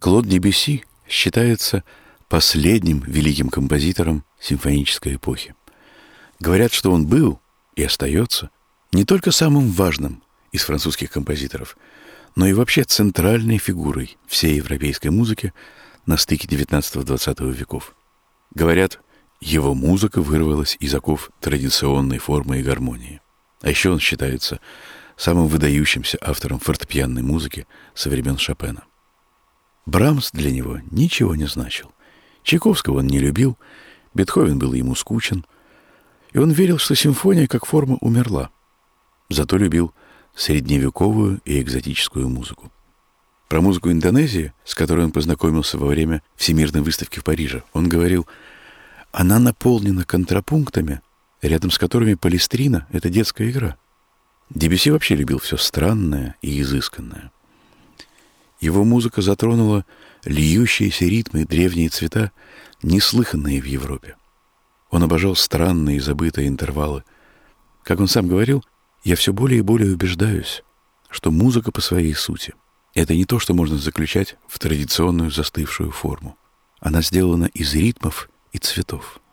Клод Дебюсси считается последним великим композитором симфонической эпохи. Говорят, что он был и остается не только самым важным из французских композиторов, но и вообще центральной фигурой всей европейской музыки на стыке XIX-XX веков. Говорят, его музыка вырвалась из оков традиционной формы и гармонии. А еще он считается самым выдающимся автором фортепианной музыки со времен Шопена. Брамс для него ничего не значил. Чайковского он не любил, Бетховен был ему скучен, и он верил, что симфония как форма умерла. Зато любил средневековую и экзотическую музыку. Про музыку Индонезии, с которой он познакомился во время Всемирной выставки в Париже, он говорил: она наполнена контрапунктами, рядом с которыми палестрина — это детская игра. Дебюсси вообще любил все странное и изысканное. Его музыка затронула льющиеся ритмы и древние цвета, неслыханные в Европе. Он обожал странные и забытые интервалы. Как он сам говорил: я все более и более убеждаюсь, что музыка по своей сути — это не то, что можно заключать в традиционную застывшую форму. Она сделана из ритмов и цветов.